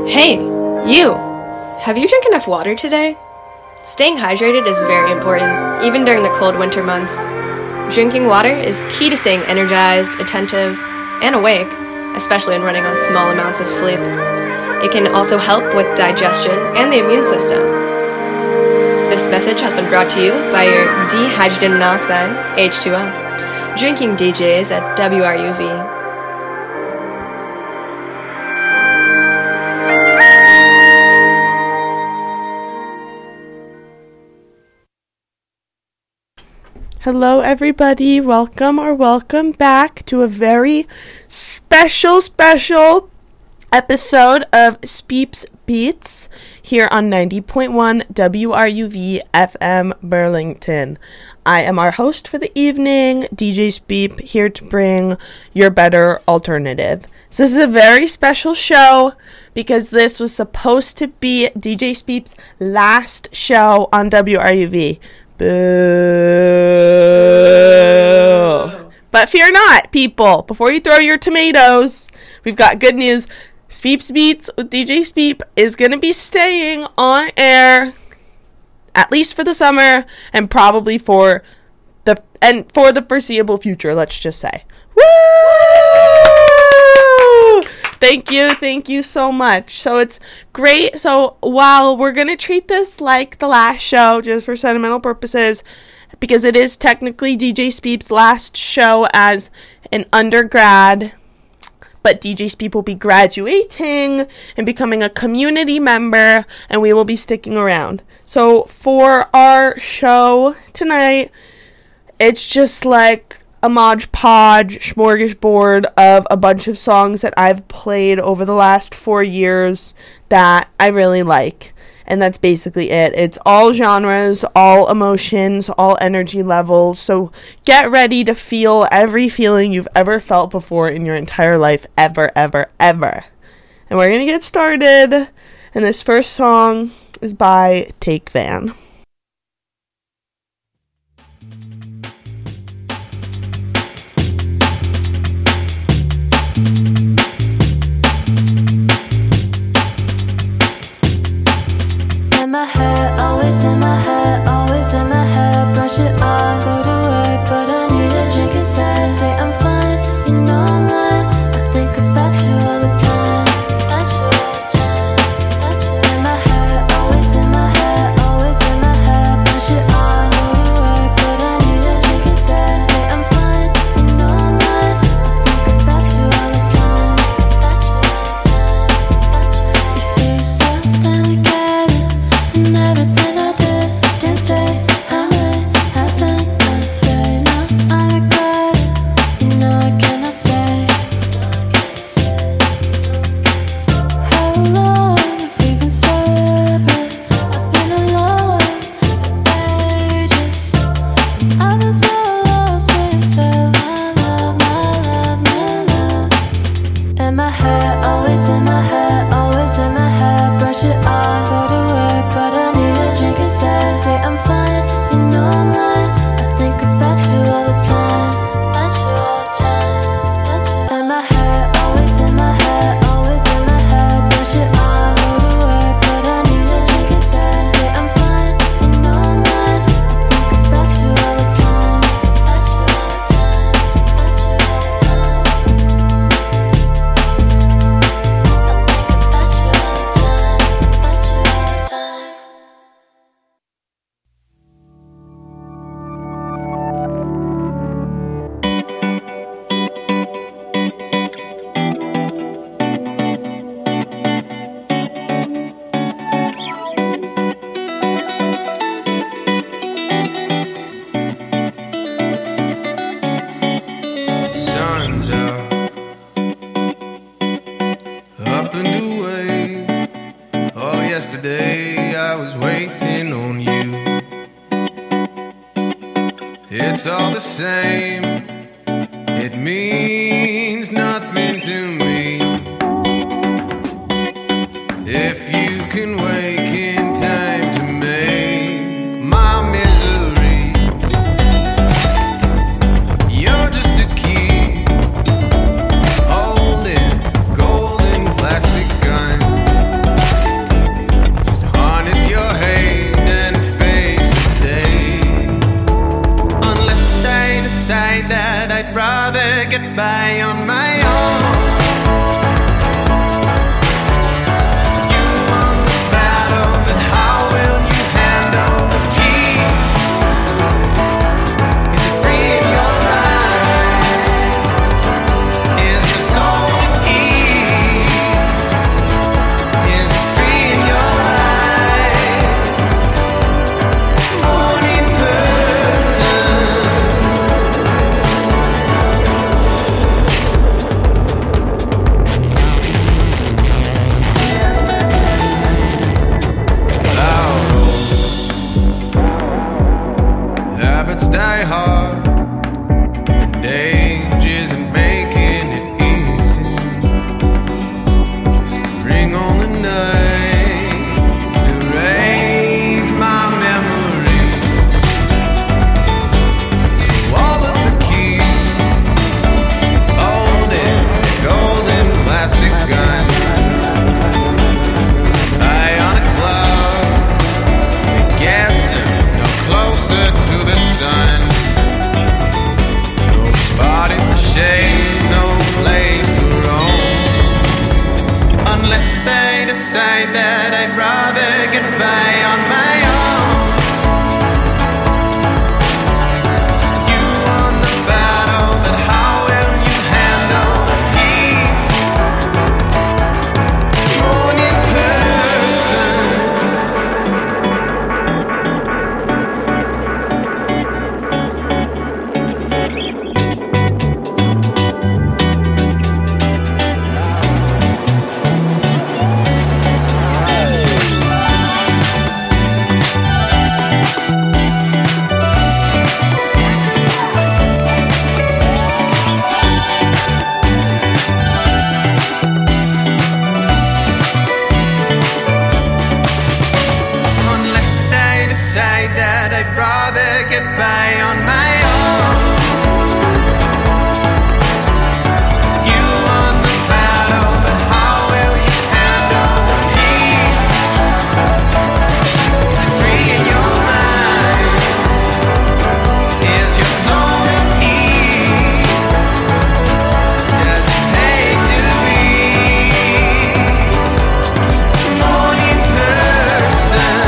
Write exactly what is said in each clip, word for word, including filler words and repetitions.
Hey, you! Have you drank enough water today? Staying hydrated is very important, even during the cold winter months. Drinking water is key to staying energized, attentive, and awake, especially when running on small amounts of sleep. It can also help with digestion and the immune system. This message has been brought to you by your dihydrogen monoxide, H two O, drinking D Js at W R U V. Hello everybody, welcome or welcome back to a very special, special episode of Speeps Beats here on ninety point one W R U V F M Burlington. I am our host for the evening, D J Speep, here to bring your better alternative. So this is a very special show because this was supposed to be D J Speep's last show on W R U V. Boo. But fear not, people. Before you throw your tomatoes, we've got good news. Speeps Beats with D J Speep is going to be staying on air at least for the summer and probably for the and for the foreseeable future, let's just say. Woo! Thank you, thank you so much. So it's great. So while we're going to treat this like the last show, just for sentimental purposes, because it is technically D J Speep's last show as an undergrad, but D J Speep will be graduating and becoming a community member, and we will be sticking around. So for our show tonight, it's just like a Mod Podge smorgasbord of a bunch of songs that I've played over the last four years that I really like. And that's basically it. It's all genres, all emotions, all energy levels. So get ready to feel every feeling you've ever felt before in your entire life, ever, ever, ever. And we're going to get started. And this first song is by Take Van. In my head, always in my head, always in my head. Brush it off, go to work, but I need a drink instead. Say I'm fine, you know I'm lying. I think about you all the time, about you all the time, about you. In my head, always in my head, always in my head. Brush it off, go to work, but I need a drink instead. Say I'm fine, you know I'm lying. I think about you all the time, about you all the time, about you. You say something to get it. And everything I did, didn't say how it happened. Afraid now I regret it. You know I cannot say. How long have we been separate? I've been alone for ages, and I've been so lost without my love, my love, my love. In my head, always in my head, always in my head. Brush it off, go to work, but I need a drink instead. Say I'm fine, you know I'm lying. I think about you all the time, about you all the time, about you. In my head, always in my head, always in my head. Brush it off, go to work, but I need a drink instead. Say I'm fine, you know I'm lying. I think about you all the time, about you all the time, about you all the time. I think about you all the time, about you all the time. Sun's out, up and away. All yesterday I was waiting on you. It's all the same, it means nothing to me. If you can wake in time to make my misery, you're just a key holding a golden plastic gun. decide that I'd rather get by on my own. You won the battle, but how will you handle the peace? Morning person. Unless I decide that I'd rather get by on my own. You won the battle, but how will you handle the peace? Is it free in your mind? Is your soul at ease? Does it pay to be morning person?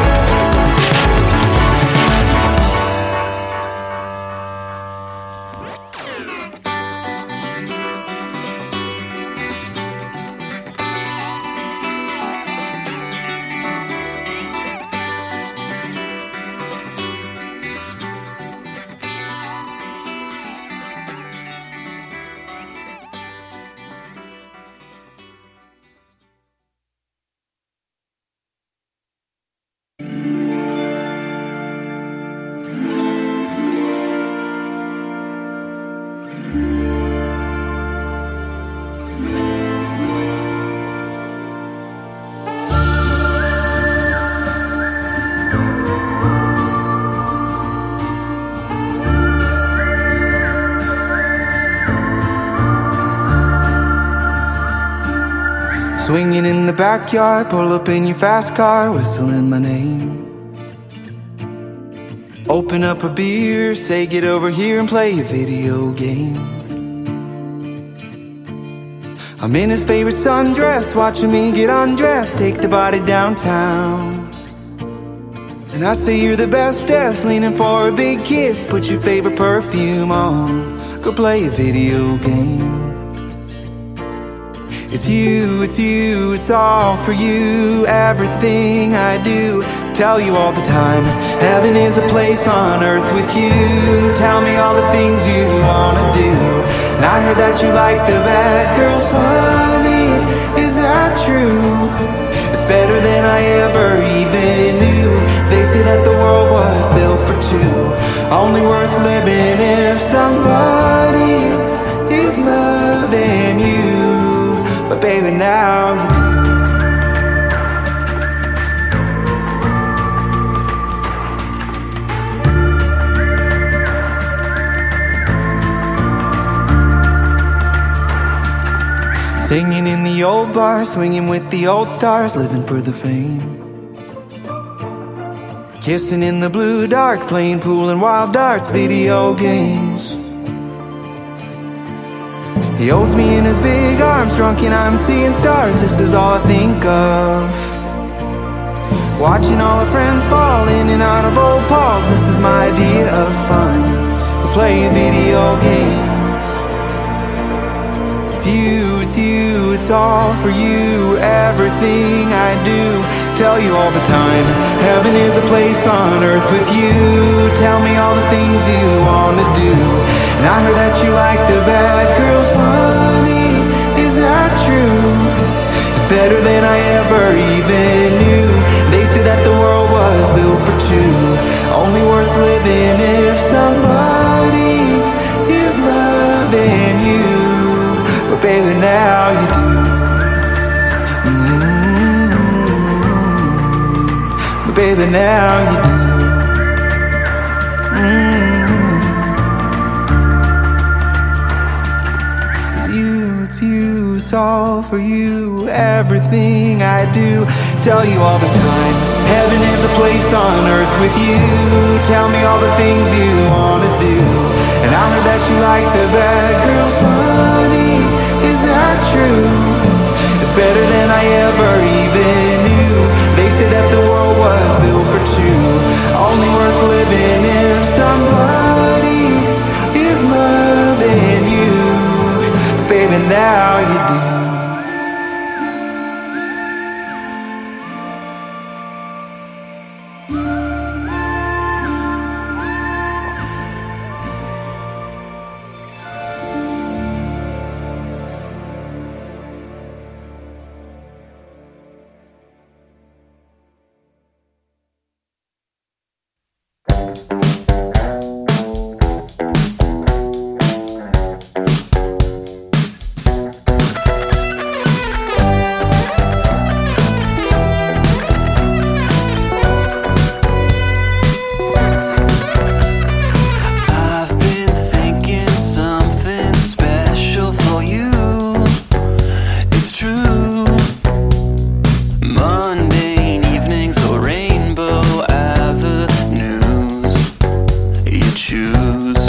Swinging in the backyard, pull up in your fast car, whistling my name. Open up a beer, say get over here and play a video game. I'm in his favorite sundress, watching me get undressed, take the body downtown. And I say you're the bestest, leaning for a big kiss, put your favorite perfume on, go play a video game. It's you, it's you, it's all for you. Everything I do, tell you all the time, heaven is a place on earth with you. Tell me all the things you wanna do. And I heard that you like the bad girls, honey, is that true? It's better than I ever even knew. They say that the world was built for two, only worth living if somebody is loving you. But baby, now you do. Singing in the old bar, swinging with the old stars, living for the fame. Kissing in the blue dark, playing pool and wild darts, video games. He holds me in his big arms, drunk and I'm seeing stars. This is all I think of. Watching all our friends fall in and out of old Pauls. This is my idea of fun. We'll play video games. It's you, it's you, it's all for you. Everything I do, tell you all the time, heaven is a place on earth with you. Tell me all the things you wanna do. And I heard that you like the bad girls, honey, is that true? It's better than I ever even knew. They say that the world was built for two, only worth living if somebody is loving you. But baby, now you do. Mm-hmm. But baby, now you do. Mm-hmm. It's you, it's all for you. Everything I do, tell you all the time, heaven is a place on earth with you. Tell me all the things you wanna do. And I heard that you like the bad girls, honey, is that true? It's better than I ever only worth living if somebody is loving you. Baby, now you do. I've been thinking something special for you. It's true. Mundane evenings or rainbow avenues, you choose.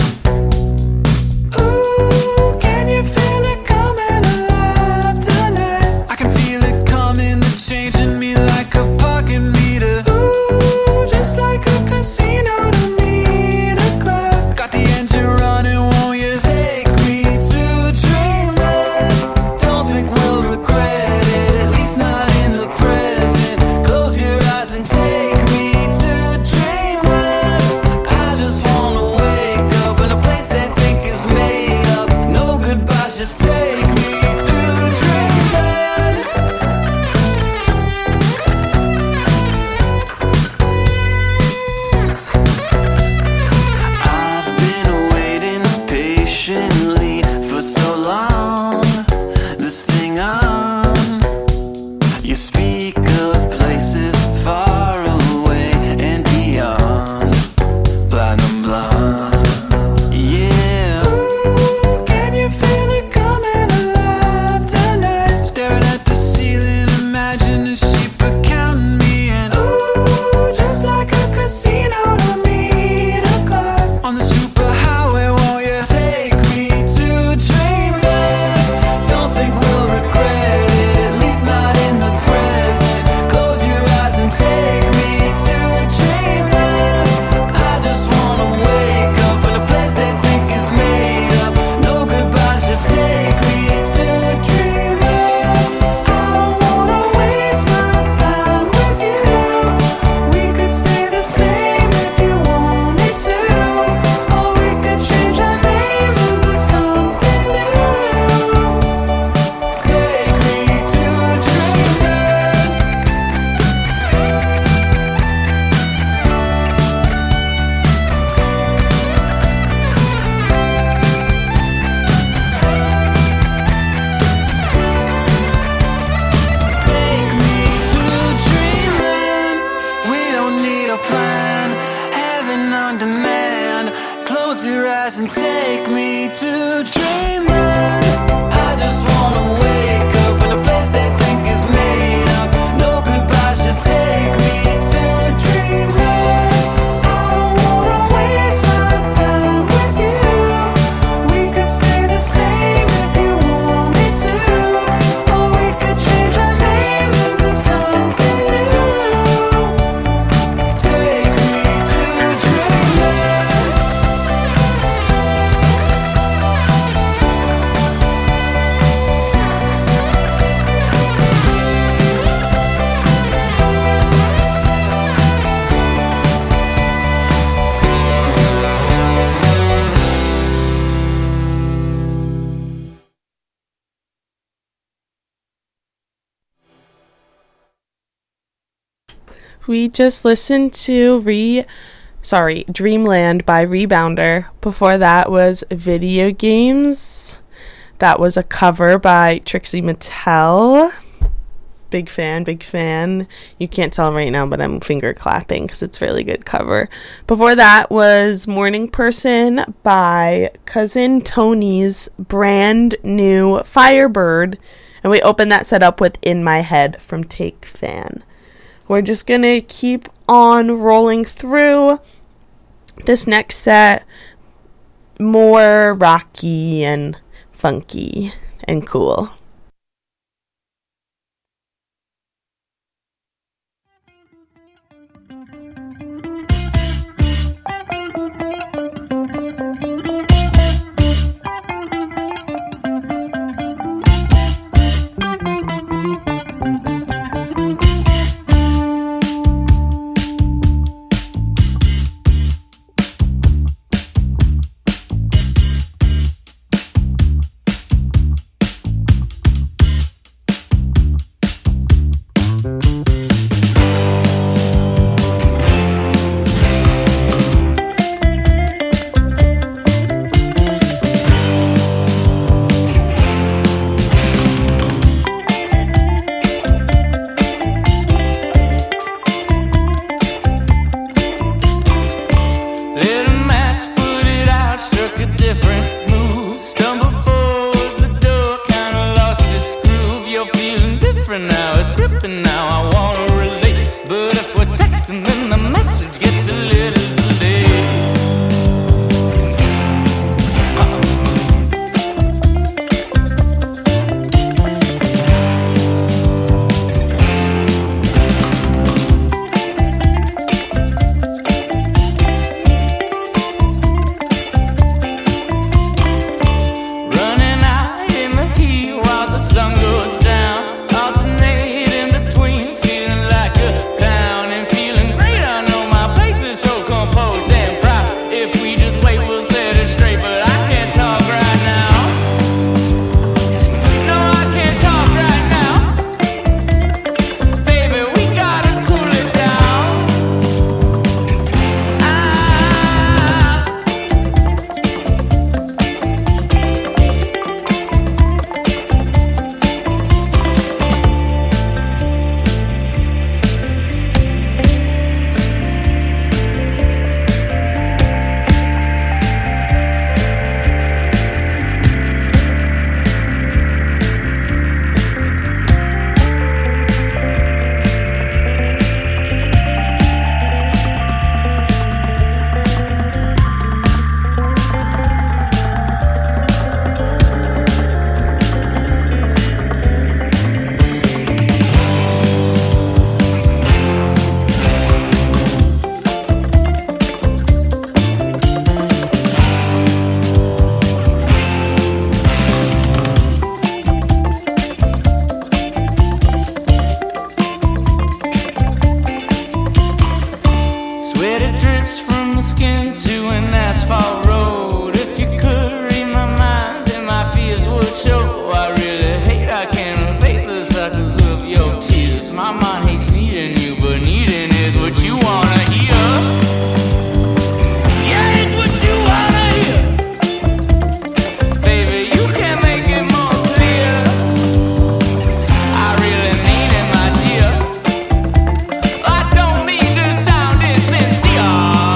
Ooh, can you feel it coming alive tonight? I can feel it coming, it's changing me like a pocket meter. Ooh, just like a casino to meet a clock. Got the engine running, won't you take me to dreamland? Don't think we'll regret it, at least not in the present. Close your eyes and take me to dreamland. I just wanna wake up in a place they think is made up. No goodbyes, just take me to dreamland. I've been waiting patiently for so long. This thing on, you speak of places far away and beyond. Platinum blonde, yeah. Ooh, can you feel it coming alive tonight? Staring at the ceiling, imagine a sheep counting me in. Ooh, just like a casino to meet a clock. On the superhighway, won't you take me to dreamland? Don't think we'll regret it, at least not in the present. Close your eyes and take me to dreamland. I just wanna wake up in a place they think is made up. No goodbyes, just take me to dreamland. I don't wanna waste my time with you. We could stay the same if you wanted to, or we could change our names into something new. Take me to dreamland. Take me to dreamland. We don't need a plan. Heaven on demand. Close your eyes and take me to dreamland. I just wanna wake up in a place they think is made up. No goodbyes, just take me to dreamland. I don't wanna waste my time with you. We could stay the same if you wanted to, or we could change our names into something new. Take me to dreamland. We just listened to Re sorry, Dreamland by Rebounder. Before that was Video Games. That was a cover by Trixie Mattel. Big fan, big fan. You can't tell right now, but I'm finger clapping because it's a really good cover. Before that was Morning Person by Cousin Tony's brand new Firebird. And we opened that set up with In My Head from Take Fan. We're just going to keep on rolling through this next set. More rocky and funky and cool. different now, it's gripping now. I wanna relate, but if we're texting, then the message gets a little delayed. Running out in the heat while the sun goes down, alternating between feeling like a clown and feeling great. I know my place is so composed and proud. If we just wait, we'll set it straight, but I can't talk right now. No, I can't talk right now. Baby, we gotta cool it down. Ah. Sweat it drips from the skin to an asphalt road. If you could read my mind, then my fears would show. I really hate I can't abate the suckers of your tears. My mind hates needing you, but needing is what you wanna hear. Yeah, it's what you wanna hear. Baby, you can make it more clear. I really mean it, my dear. I don't mean to sound insincere.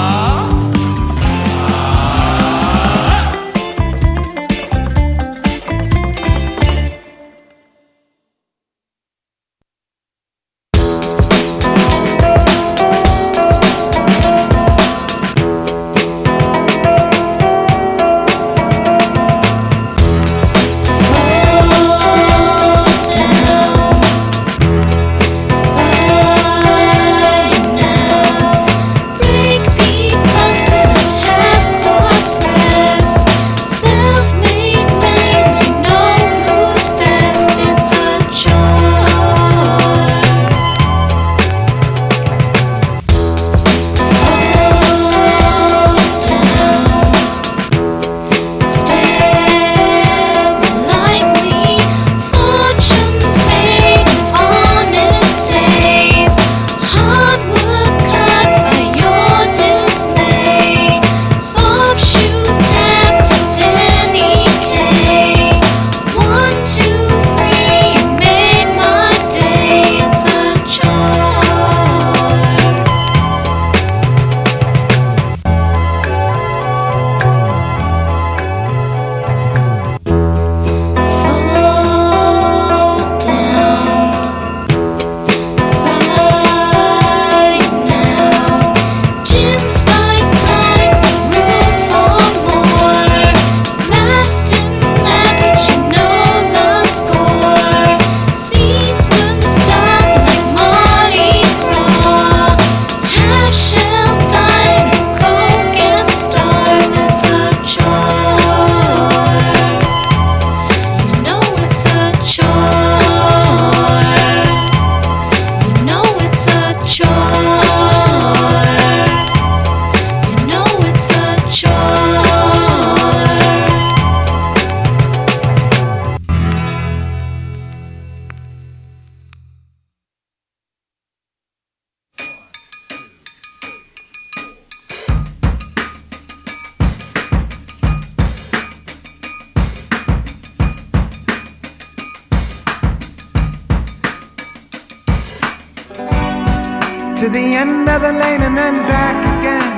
to the end of the lane and then back again.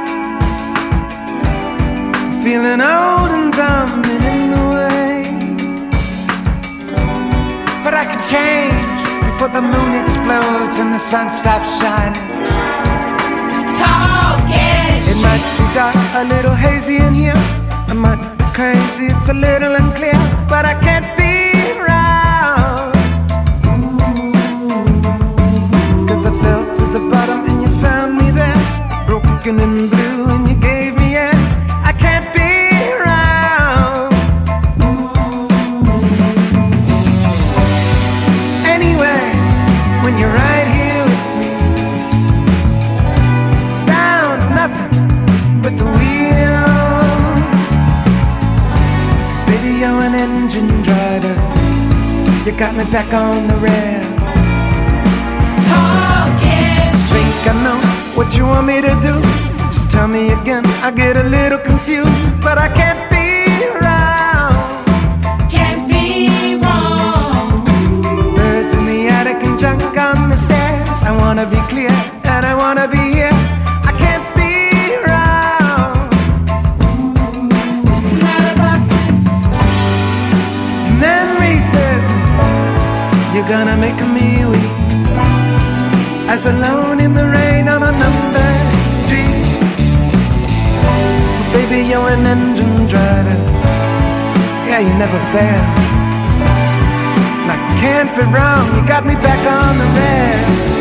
Feeling old and dumb and in the way, but I could change. before the moon explodes and the sun stops shining. Talking It might be dark, a little hazy in here. I might be crazy, it's a little unclear, but I can't be around. Cause I fell to the bottom and you found me there, broken and blue, and you gave me air. I can't be around. Anyway, when you're right here with me, sound nothing but the wheel. Cause baby, you're an engine driver, you got me back on the rails. Talking Think I know what you want me to do, just tell me again. I get a little confused, but I can't be around. Can't be wrong. Birds in the attic and junk on the stairs. I wanna be clear and I wanna be here. I can't be around. Not about this. Memory says you're gonna make me weak, as alone in the rain on a number street. Baby, you're an engine driver, yeah, you never fail. And I can't be wrong, you got me back on the rail.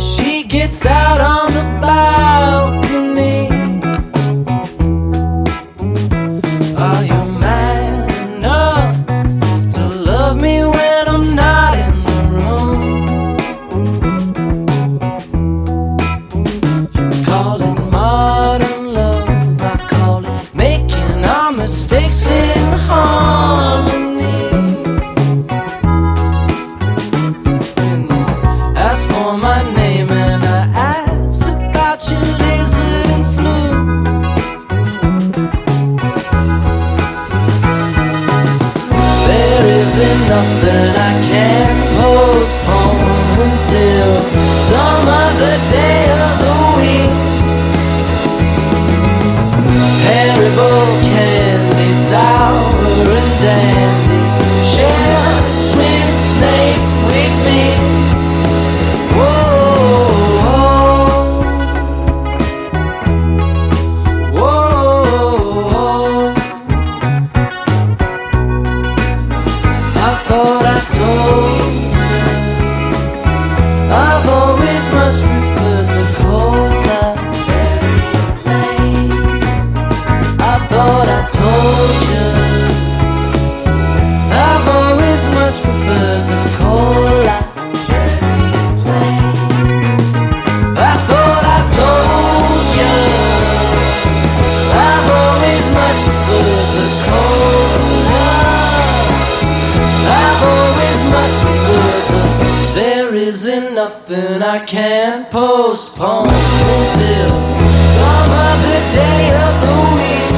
she gets out on the balcony. Are you man enough to love me when I'm not in the room? You call it modern love, I call it making our mistakes in harmony. When you asked for my name and I asked about your lizard and flu, there isn't nothing I can't postpone until some other day of the week. Haribo candy, sour and dandy, share a twin snake with me. Whoa, whoa, I thought I told you I've always much preferred the cola cherry plain. I thought I told you I've always much preferred the cola cherry plain. I thought I told you I've always much preferred the cola. I've always much preferred the. There isn't nothing I can't postpone until some other day of the week.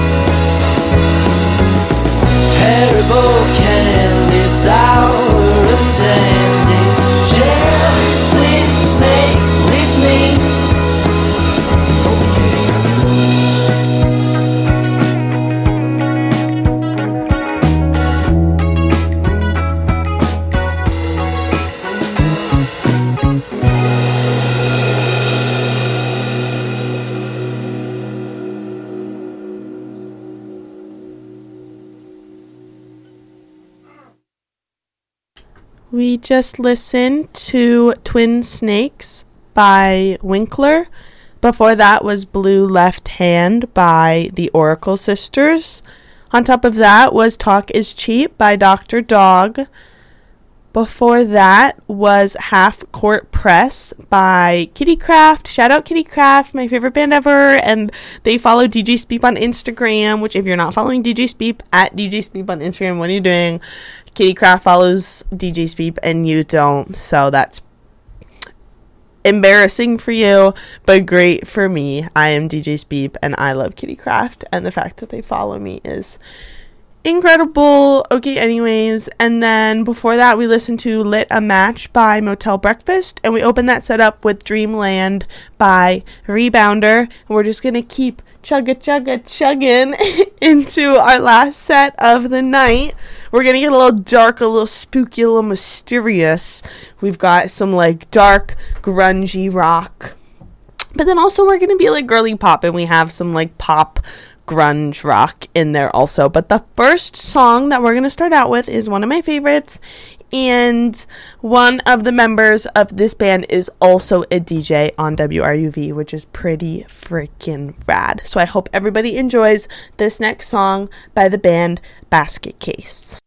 Haribo candy, sour and dandy, share a twin snake with me. We just listened to Twin Snakes by Winkler. Before that was Blue Left Hand by the Oracle Sisters. On top of that was Talk is Cheap by Doctor Dog. Before that was Half Court Press by Kitty Craft. Shout out Kitty Craft, my favorite band ever. And they follow D J Speep on Instagram, which if you're not following D J Speep, at D J Speep on Instagram, what are you doing? Kitty Craft follows D J Speep and you don't, so that's embarrassing for you, but great for me. I am D J Speep and I love Kitty Craft, and the fact that they follow me is incredible. Okay, anyways, and then before that we listened to Lit a Match by Motel Breakfast, and we opened that set up with Dreamland by Rebounder, and we're just gonna keep chugga chugga chugging into our last set of the night. We're gonna get a little dark, a little spooky, a little mysterious. We've got some like dark grungy rock, but then also we're gonna be like girly pop, and we have some like pop grunge rock in there also. But the first song that we're going to start out with is one of my favorites, and one of the members of this band is also a D J on W R U V, which is pretty freaking rad. So I hope everybody enjoys this next song by the band Basket Case.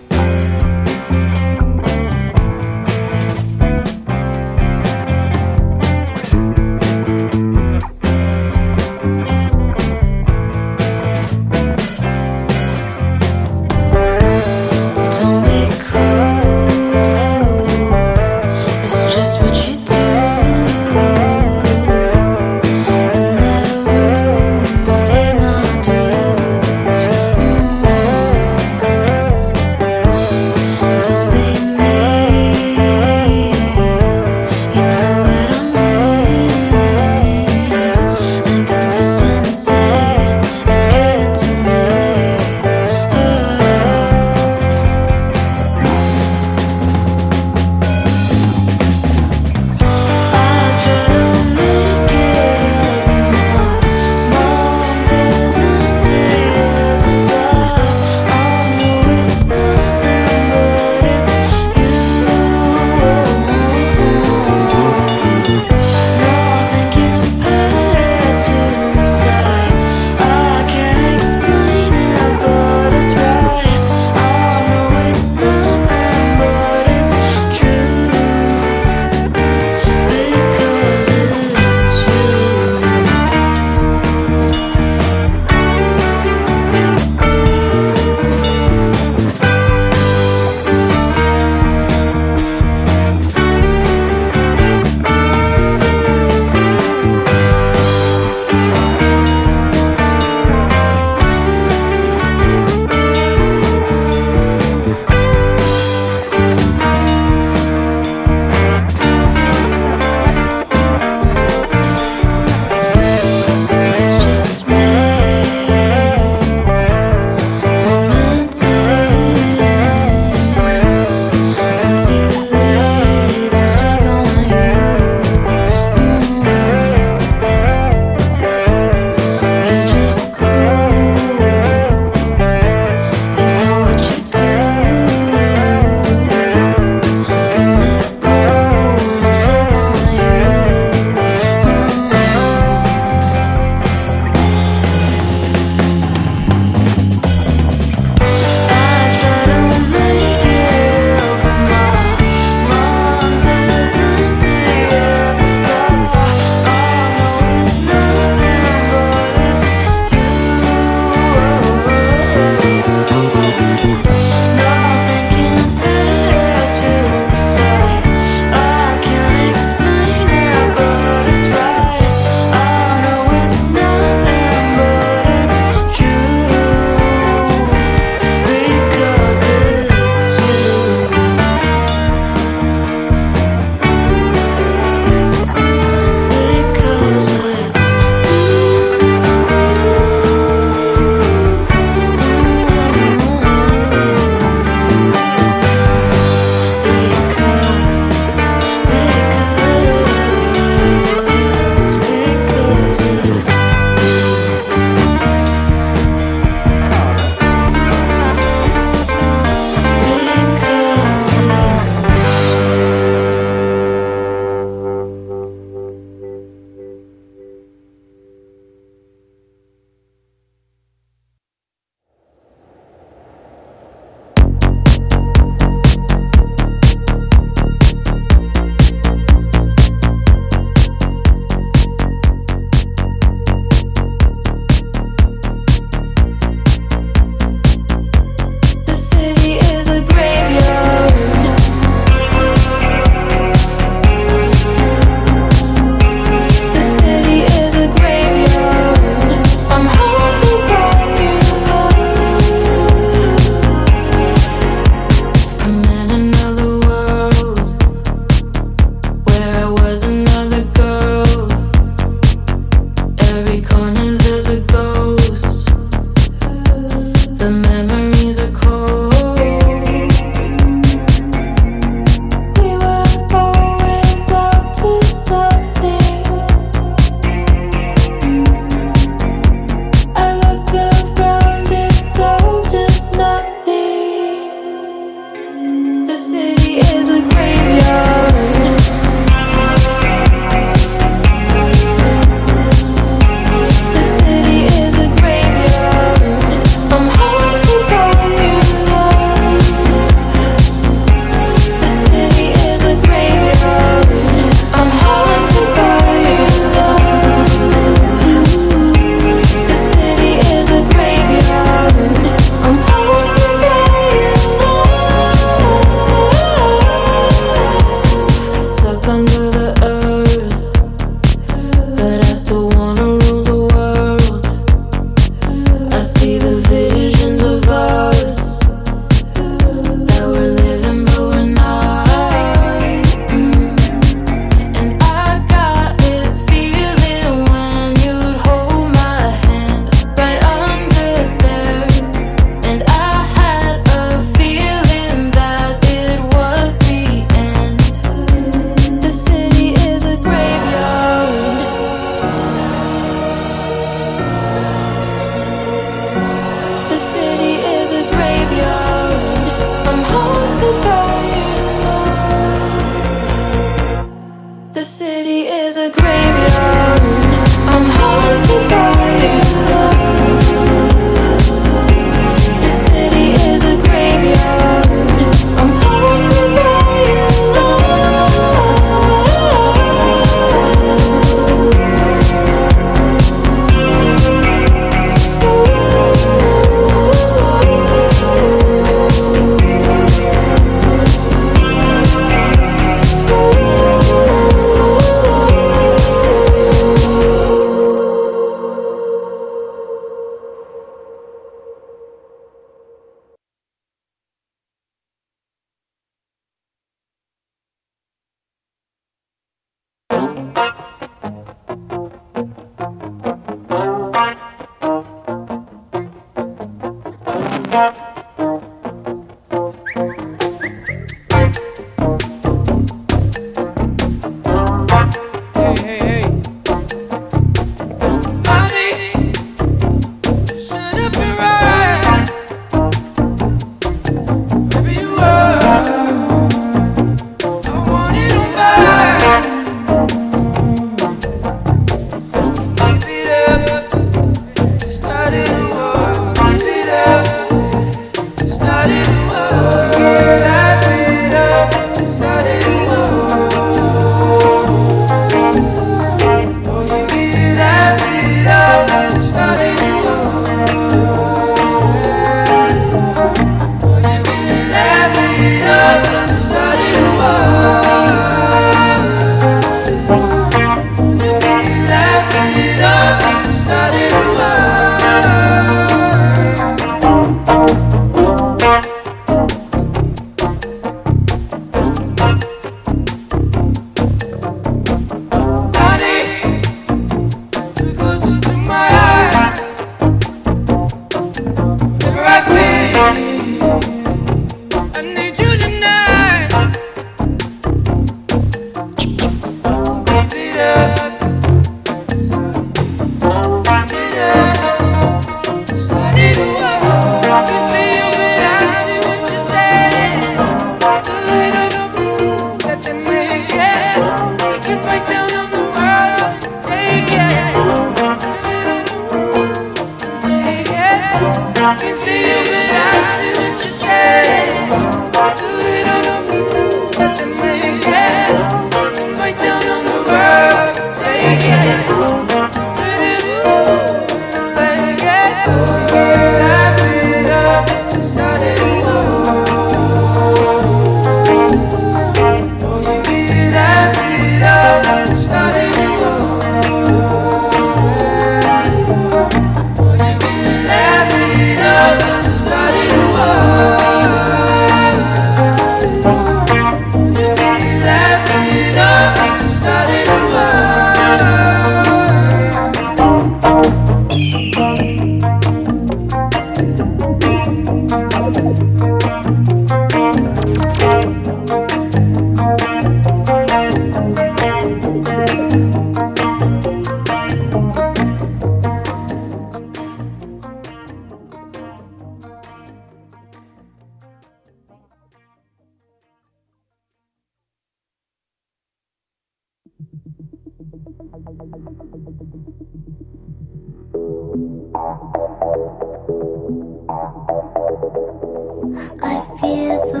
I fear the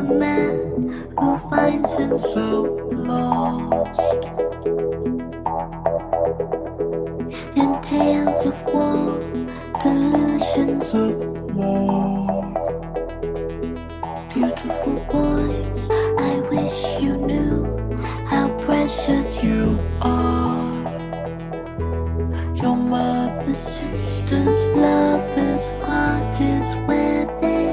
man who finds himself lost in tales of war, delusions of war. Beautiful boys, I wish you knew how precious you are. Your mother's sister's lover's heart is within.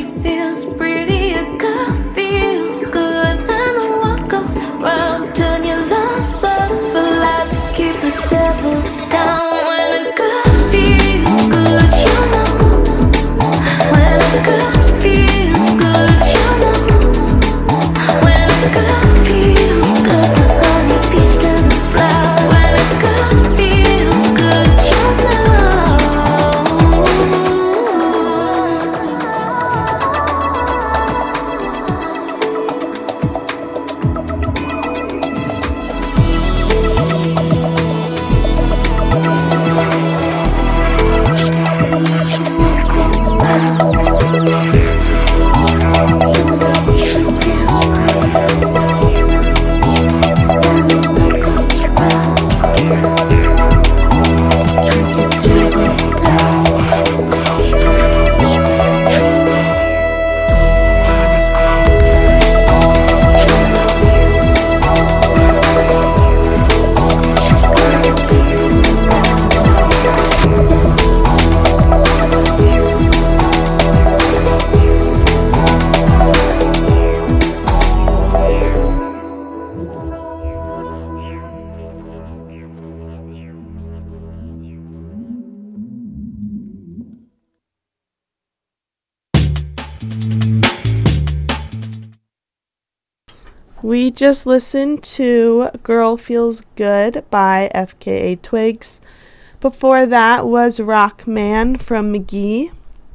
she feels pretty. A girl feels good, and the world goes round. Turn your love up, allowed to keep the devil down. When a girl feels good, you know. When a girl feels good, you know. When a girl feels good, the lonely beast to the flower. When a girl feels good, you know. We just listened to Girl Feels Good by F K A Twigs. Before that was Rock Man from McGee.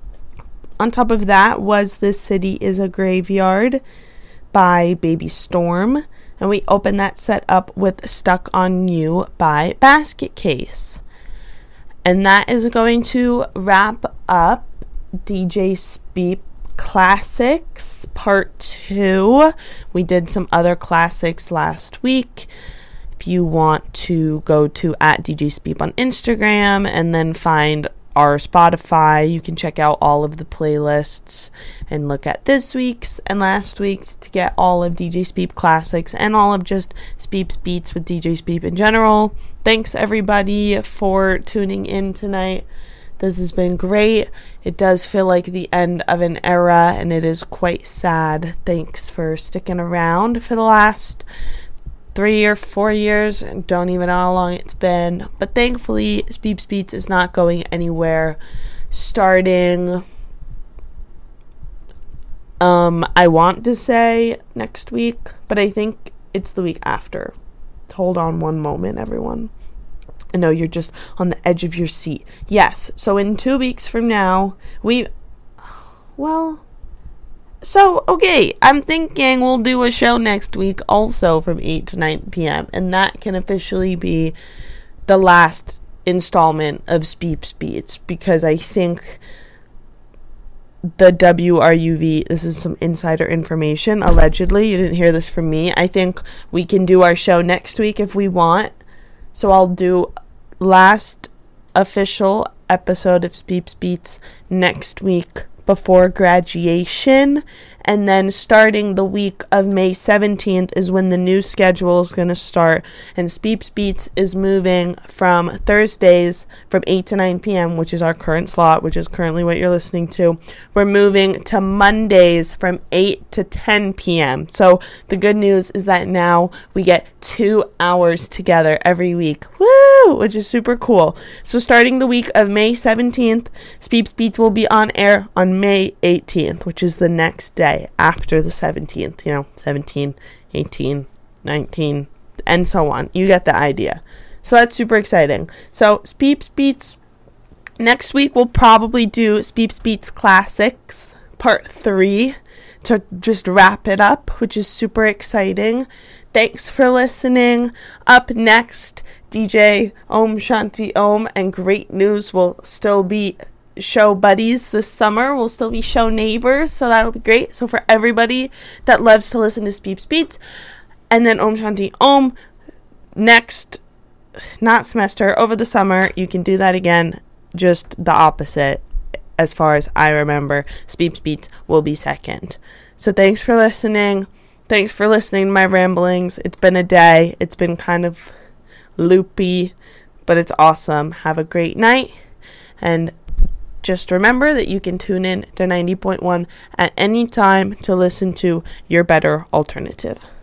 On top of that was This City is a Graveyard by Baby Storm. And we opened that set up with Stuck on You by Basket Case. And that is going to wrap up D J Speep Classics Part two. We did some other classics last week. If you want to go to at D J Speep on Instagram and then find our Spotify, you can check out all of the playlists and look at this week's and last week's to get all of D J Speep Classics and all of just Speep's Beats with D J Speep in general. Thanks everybody for tuning in tonight. This has been great. It does feel like the end of an era, and it is quite sad. Thanks for sticking around for the last three or four years. Don't even know how long it's been. But thankfully, Speeps Beats is not going anywhere. Starting, um, I want to say next week, but I think it's the week after. Hold on one moment, everyone. I know you're just on the edge of your seat. Yes, so in two weeks from now, we, well, so, okay, I'm thinking we'll do a show next week also from eight to nine p.m., and that can officially be the last installment of Speeps Beats, because I think the W R U V, this is some insider information, allegedly, you didn't hear this from me, I think we can do our show next week if we want. So I'll do last official episode of Speeps Beats next week before graduation, and then starting the week of May seventeenth is when the new schedule is going to start, and Speeps Beats is moving from Thursdays from eight to nine p.m., which is our current slot, which is currently what you're listening to. We're moving to Mondays from eight to ten p.m. So the good news is that now we get two hours together every week, woo, which is super cool. So starting the week of May seventeenth, Speeps Beats will be on air on May eighteenth, which is the next day after the seventeenth, you know, seventeen, eighteen, nineteen, and so on. You get the idea. So that's super exciting. So Speeps Beats, next week we'll probably do Speeps Beats Classics Part three to just wrap it up, which is super exciting. Thanks for listening. Up next, D J Om Shanti Om and Great News will still be show buddies this summer. We'll still be show neighbors, so that'll be great. So for everybody that loves to listen to Speeps Beats, and then Om Shanti Om next, not semester, over the summer, you can do that again, just the opposite. As far as I remember, Speeps Beats will be second. So thanks for listening. Thanks for listening to my ramblings. It's been a day. It's been kind of loopy, but it's awesome. Have a great night, and just remember that you can tune in to ninety point one at any time to listen to your better alternative.